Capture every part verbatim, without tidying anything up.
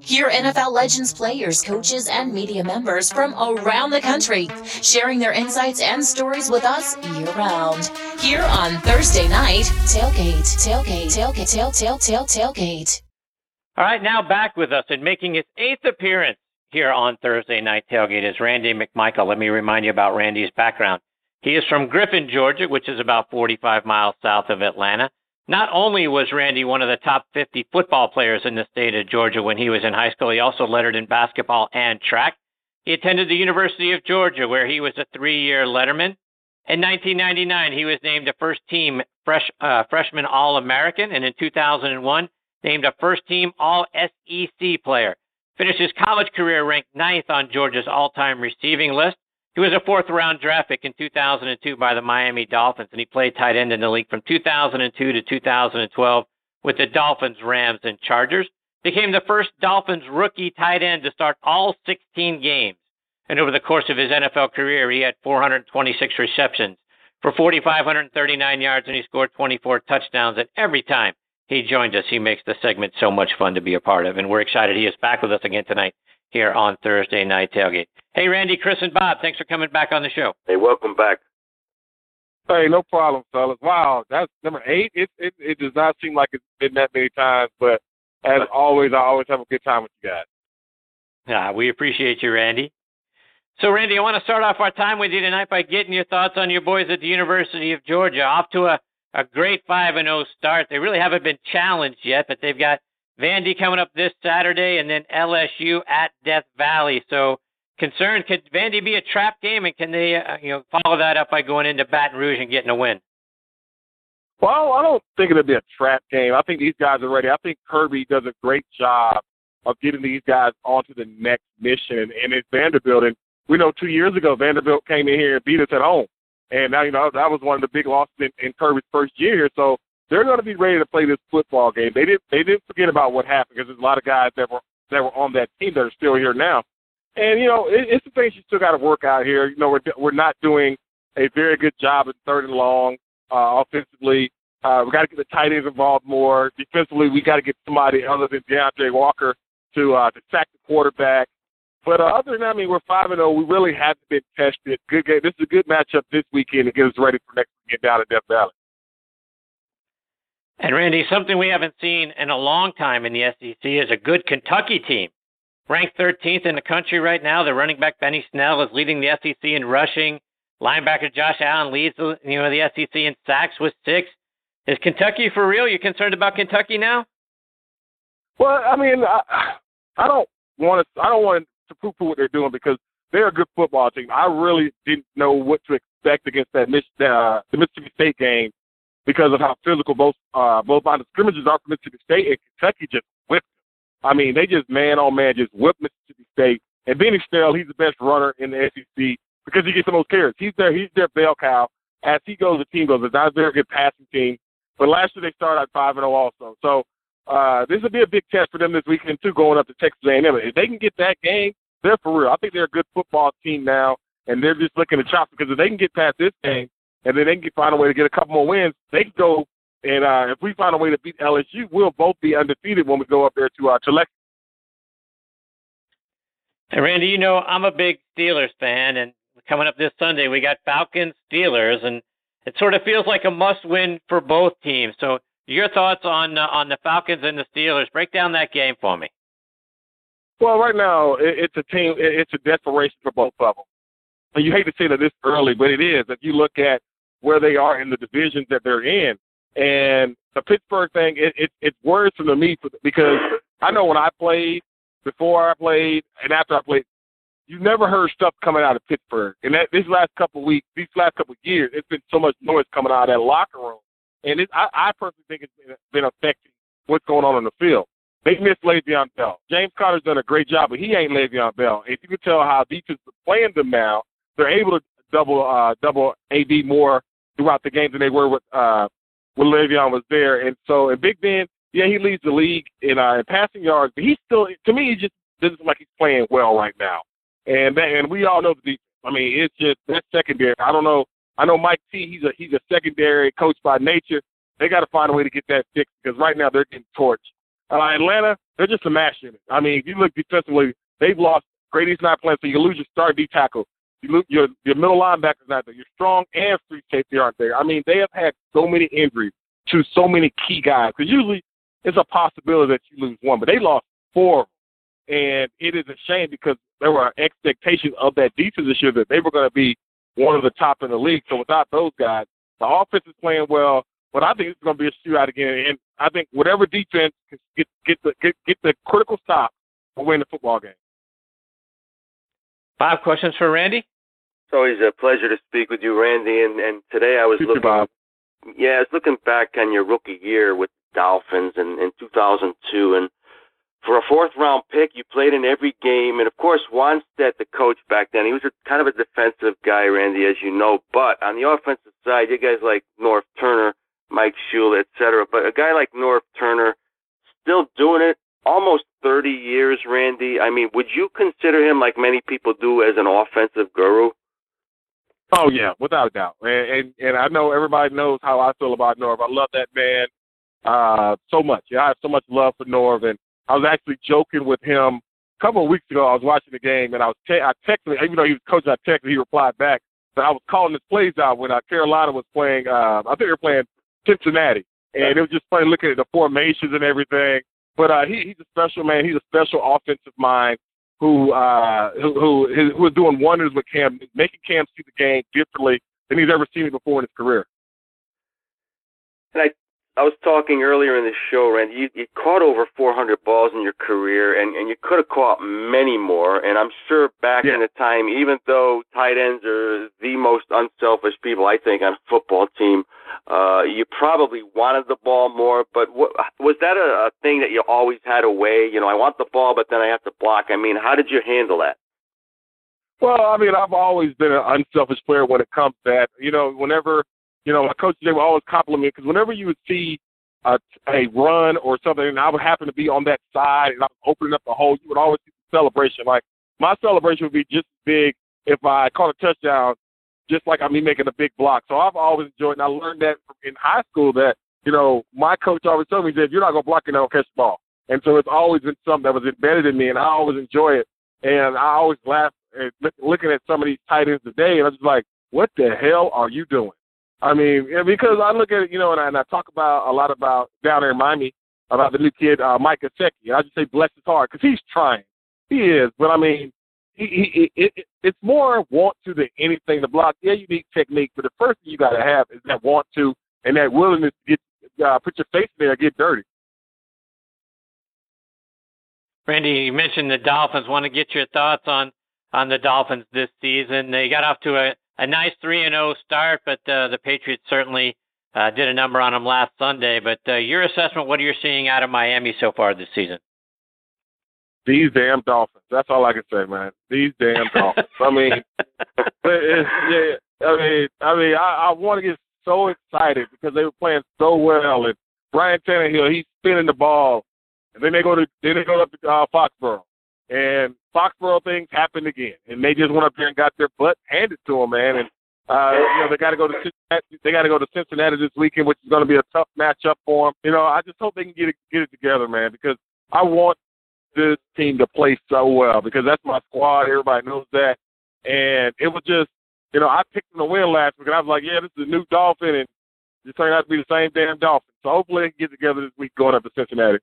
Hear N F L Legends players, coaches, and media members from around the country sharing their insights and stories with us year-round. Here on Thursday Night Tailgate, Tailgate, Tailgate, Tail, Tail, Tail, Tailgate. All right, now back with us and making his eighth appearance here on Thursday Night Tailgate is Randy McMichael. Let me remind you about Randy's background. He is from Griffin, Georgia, which is about forty-five miles south of Atlanta. Not only was Randy one of the top fifty football players in the state of Georgia when he was in high school, he also lettered in basketball and track. He attended the University of Georgia, where he was a three-year letterman. In nineteen ninety-nine, he was named a first-team fresh, uh, freshman All-American, and in two thousand one, named a first-team All-S E C player. Finished his college career ranked ninth on Georgia's all-time receiving list. He was a fourth-round draft pick in two thousand two by the Miami Dolphins, and he played tight end in the league from two thousand two to two thousand twelve with the Dolphins, Rams, and Chargers. Became the first Dolphins rookie tight end to start all sixteen games. And over the course of his N F L career, he had four hundred twenty-six receptions for four thousand five hundred thirty-nine yards, and he scored twenty-four touchdowns. And every time he joins us, he makes the segment so much fun to be a part of. And we're excited he is back with us again tonight here on Thursday Night Tailgate. Hey, Randy, Chris, and Bob, thanks for coming back on the show. Hey, welcome back. Hey, no problem, fellas. Wow, that's number eight. It, it it does not seem like it's been that many times, but as always, I always have a good time with you guys. Yeah, we appreciate you, Randy. So, Randy, I want to start off our time with you tonight by getting your thoughts on your boys at the University of Georgia. Off to a, a great five and oh start. They really haven't been challenged yet, but they've got Vandy coming up this Saturday and then L S U at Death Valley. So, concerned, could Vandy be a trap game, and can they uh, you know, follow that up by going into Baton Rouge and getting a win? Well, I don't think it'll be a trap game. I think these guys are ready. I think Kirby does a great job of getting these guys onto the next mission, and, and it's Vanderbilt. And we know two years ago Vanderbilt came in here and beat us at home. And now, you know, that was one of the big losses in, in Kirby's first year. So they're going to be ready to play this football game. They didn't they didn't forget about what happened, because there's a lot of guys that were that were on that team that are still here now. And, you know, it, it's the things you still got to work out here. You know, we're we're not doing a very good job at third and long uh, offensively. Uh, we got to get the tight ends involved more. Defensively, we got to get somebody other than DeAndre Walker to uh, to sack the quarterback. But uh, other than that, I mean, we're five and oh. We really haven't been tested. Good game. This is a good matchup this weekend to get us ready for next weekend down at Death Valley. And, Randy, something we haven't seen in a long time in the S E C is a good Kentucky team. Ranked thirteenth in the country right now. Their running back, Benny Snell, is leading the S E C in rushing. Linebacker Josh Allen leads the, you know, the S E C in sacks with six. Is Kentucky for real? You concerned about Kentucky now? Well, I mean, I, I don't want to. I don't want to poo-poo what they're doing, because they're a good football team. I really didn't know what to expect against that uh, the Mississippi State game, because of how physical both uh, both line of scrimmages are for Mississippi State, and Kentucky just whipped them. I mean, they just man on man just whipped Mississippi State. And Benny Snell, he's the best runner in the S E C because he gets the most carries. He's their he's their bell cow. As he goes, the team goes. It's not a very good passing team. But last year they started at five and oh also. So uh, this will be a big test for them this weekend too, going up to Texas A and M. If they can get that game, they're for real. I think they're a good football team now, and they're just looking to chop, because if they can get past this game and then they can find a way to get a couple more wins, they can go. And uh, if we find a way to beat L S U, we'll both be undefeated when we go up there to uh, to Lexington. Hey, Randy, you know I'm a big Steelers fan, and coming up this Sunday we got Falcons Steelers, and it sort of feels like a must-win for both teams. So your thoughts on uh, on the Falcons and the Steelers? Break down that game for me. Well, right now it, it's a team. It, it's a desperation for both of them. And you hate to say that this early, but it is. If you look at where they are in the divisions that they're in, and the Pittsburgh thing, it, it, it's worrisome to me for, because I know when I played, before I played, and after I played, you never heard stuff coming out of Pittsburgh. And that, these last couple of weeks, these last couple of years, it's been so much noise coming out of that locker room. And it, I, I personally think it's been, been affecting what's going on in the field. They missed Le'Veon Bell. James Conner's done a great job, but he ain't Le'Veon Bell. And you can tell how defense is playing them now. They're able to double uh, double A B more throughout the game than they were with uh, when Le'Veon was there. And so, and Big Ben, yeah, he leads the league in, uh, in passing yards, but he's still, to me, he just doesn't look like he's playing well right now. And that, and we all know the defense. I mean, it's just that secondary. I don't know. I know Mike T. He's a he's a secondary coach by nature. They got to find a way to get that fixed, because right now they're getting torched. Uh, Atlanta, they're just a mash unit. I mean, if you look defensively, they've lost. Grady's not playing, so you lose your star D tackle. You lose your your middle linebacker's not there. Your strong and free safety aren't there. I mean, they have had so many injuries to so many key guys. Because usually it's a possibility that you lose one, but they lost four. And it is a shame because there were expectations of that defense this year that they were going to be one of the top in the league. So without those guys, the offense is playing well, but I think it's going to be a shootout again. And I think whatever defense can get get the get, get the critical stop will win the football game. Five questions for Randy. It's always a pleasure to speak with you, Randy. And, and today I was Thank looking, you, Bob. yeah, I was looking back on your rookie year with the Dolphins in, in two thousand two, and for a fourth round pick, you played in every game. And of course, Wannstedt, the coach back then, he was a, kind of a defensive guy, Randy, as you know. But on the offensive side, you guys like Norv Turner, Mike Shula, et cetera. But a guy like Norv Turner, still doing it almost thirty years, Randy. I mean, would you consider him, like many people do, as an offensive guru? Oh, yeah, without a doubt. And, and and I know everybody knows how I feel about Norv. I love that man uh, so much. Yeah, I have so much love for Norv. And I was actually joking with him a couple of weeks ago. I was watching the game, and I was te- I texted him. Even though he was coaching, I texted, he replied back. But I was calling his plays out when uh, Carolina was playing, uh, I think they were playing Cincinnati. And it was just funny looking at the formations and everything. But uh, he, he's a special man. He's a special offensive mind who uh, who who, who is doing wonders with Cam, making Cam see the game differently than he's ever seen it before in his career. And I, I was talking earlier in the show, Randy, you, you caught over four hundred balls in your career, and, and you could have caught many more. And I'm sure back yeah. in the time, even though tight ends are the most unselfish people, I think, on a football team, uh, you probably wanted the ball more. But what, was that a, a thing that you always had a way? You know, I want the ball, but then I have to block. I mean, how did you handle that? Well, I mean, I've always been an unselfish player when it comes to that. You know, whenever – You know, my coaches, they would always compliment me because whenever you would see a, a run or something, and I would happen to be on that side and I was opening up the hole, you would always see the celebration. Like, my celebration would be just as big if I caught a touchdown, just like I'm me making a big block. So I've always enjoyed it, and I learned that in high school that, you know, my coach always told me, if you're not going to block, you don't catch the ball. And so it's always been something that was embedded in me, and I always enjoy it. And I always laugh at looking at some of these tight ends today, and I'm just like, what the hell are you doing? I mean, because I look at it, you know, and I, and I talk about a lot about down there in Miami about the new kid, uh, Mike Gesicki. I just say bless his heart because he's trying. He is. But, I mean, he, he, it, it, it's more want to than anything to block. Yeah, you need technique, but the first thing you got to have is that want to and that willingness to get uh, put your face in there and get dirty. Randy, you mentioned the Dolphins. Want to get your thoughts on, on the Dolphins this season. They got off to a A nice three and oh start, but uh, the Patriots certainly uh, did a number on them last Sunday. But uh, your assessment, what are you seeing out of Miami so far this season? These damn Dolphins. That's all I can say, man. These damn Dolphins. I mean, it's, yeah, I mean, I mean, I, I want to get so excited because they were playing so well, and Brian Tannehill, he's spinning the ball, and then they go to then they go up to uh, Foxborough. And Foxborough things happened again, and they just went up there and got their butt handed to them, man. And uh, you know they got to go to Cincinnati, they got to go to Cincinnati this weekend, which is going to be a tough matchup for them. You know, I just hope they can get it get it together, man, because I want this team to play so well because that's my squad. Everybody knows that, and it was just, you know, I picked them to win last week, and I was like, yeah, this is a new Dolphin, and it turned out to be the same damn Dolphin. So hopefully they can get together this week going up to Cincinnati.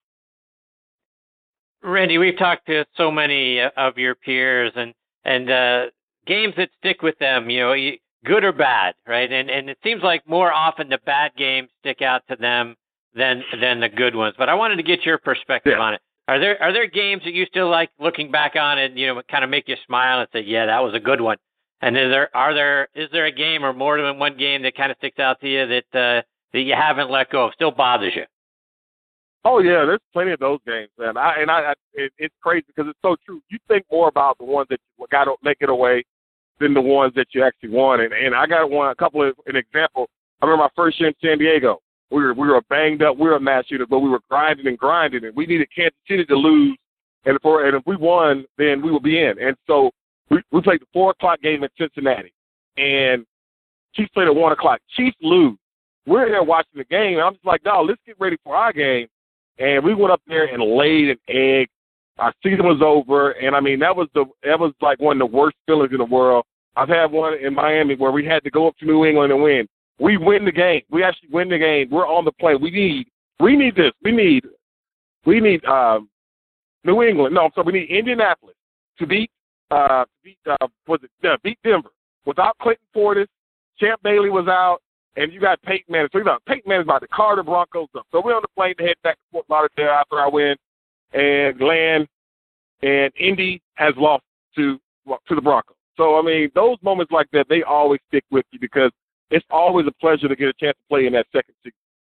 Randy, we've talked to so many of your peers and and uh, games that stick with them, you know, good or bad, right? And and it seems like more often the bad games stick out to them than than the good ones. But I wanted to get your perspective yeah. on it. Are there are there games that you still like looking back on and, you know, kind of make you smile and say, yeah, that was a good one? And is there are there is there a game or more than one game that kind of sticks out to you that uh, that you haven't let go of, still bothers you? Oh yeah, there's plenty of those games, man. I, and I, I it, it's crazy because it's so true. You think more about the ones that you got to make it away than the ones that you actually won. And, and I got one, a couple of an example. I remember my first year in San Diego. We were we were banged up. We were a match shooter, but we were grinding and grinding, and we needed Kansas City to lose. And for and if we won, then we would be in. And so we we played the four o'clock game in Cincinnati, and Chiefs played at one o'clock. Chiefs lose. We're there watching the game, and I'm just like, no, let's get ready for our game. and we went up there and laid an egg. Our season was over, and I mean that was the that was like one of the worst feelings in the world. I've had one in Miami where we had to go up to New England and win. We win the game. We actually win the game. We're on the plane. We need we need this. We need we need um, New England. No, so we need Indianapolis to beat uh, beat uh, was it uh, beat Denver without Clinton Portis. Champ Bailey was out, and you got Peyton Manning. So you got Peyton Manning about to car the Broncos up. So we're on the plane to head back to Fort Lauderdale after I win. And Glenn and Indy has lost to to the Broncos. So, I mean, those moments like that, they always stick with you because it's always a pleasure to get a chance to play in that second season.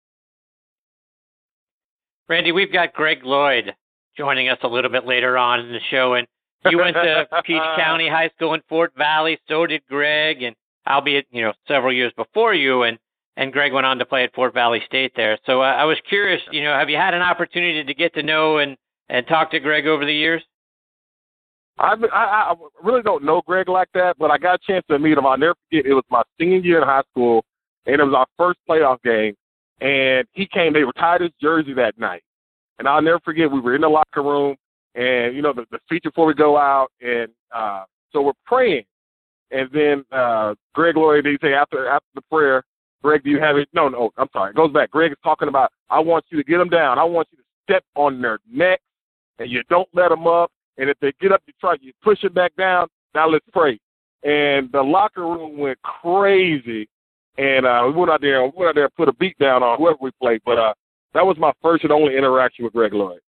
Randy, we've got Greg Lloyd joining us a little bit later on in the show. And you went to Peach County High School in Fort Valley. So did Greg, and albeit, you know, several years before you. And, and Greg went on to play at Fort Valley State there. So uh, I was curious, you know, have you had an opportunity to get to know and and talk to Greg over the years? I, I I really don't know Greg like that, but I got a chance to meet him. I'll never forget. It was my senior year in high school, and it was our first playoff game. And he came. They retired his jersey that night, and I'll never forget. We were in the locker room, and you know the, the speech before we go out, and uh, so we're praying, and then uh, Greg Lloyd, he say after after the prayer, Greg, do you have it? No, no, I'm sorry. It goes back. Greg is talking about, I want you to get them down. I want you to step on their neck, and you don't let them up. And if they get up, you try, you push it back down. Now let's pray. And the locker room went crazy. And uh, we went out there, we went out there and put a beat down on whoever we played. But uh, that was my first and only interaction with Greg Lloyd.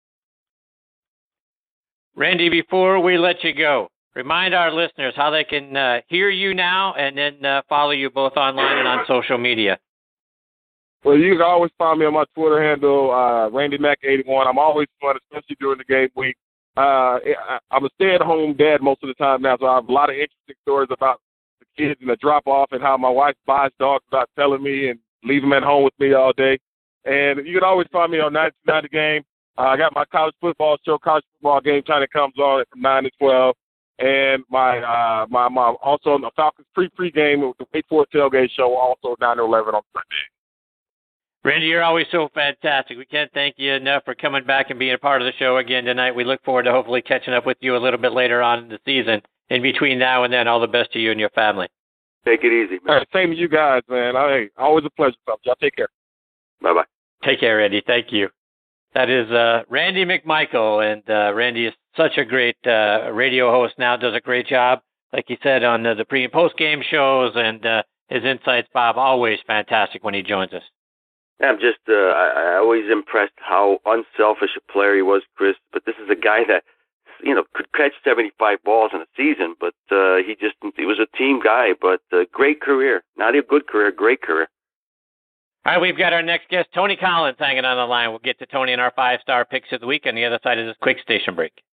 Randy, before we let you go, remind our listeners how they can uh, hear you now and then uh, follow you both online and on social media. Well, you can always find me on my Twitter handle, uh, Randy Mac eighty-one. I'm always fun, especially during the game week. Uh, I, I'm a stay-at-home dad most of the time now, so I have a lot of interesting stories about the kids and the drop-off and how my wife buys dogs without telling me and leave them at home with me all day. And you can always find me on ninety The Game. Uh, I got my college football show, College Football Game Time, that comes on from nine to twelve. And my uh, my my also on the Falcons pre-pre game with the Wake Forest Tailgate Show, also nine to eleven on Sunday. Randy, you're always so fantastic. We can't thank you enough for coming back and being a part of the show again tonight. We look forward to hopefully catching up with you a little bit later on in the season. In between now and then, all the best to you and your family. Take it easy, man. All right, same to you guys, man. Hey, always a pleasure. Y'all take care. Bye-bye. Take care, Randy. Thank you. That is uh, Randy McMichael, and uh, Randy is such a great uh, radio host now, does a great job, like he said, on uh, the pre- and post-game shows, and uh, his insights, Bob, always fantastic when he joins us. I'm just, uh, I, I always impressed how unselfish a player he was, Chris. But this is a guy that, you know, could catch seventy-five balls in a season, but uh, he just, he was a team guy. But uh, great career, not a good career, great career. All right, we've got our next guest, Tony Collins, hanging on the line. We'll get to Tony and our five-star picks of the week on the other side of this quick station break.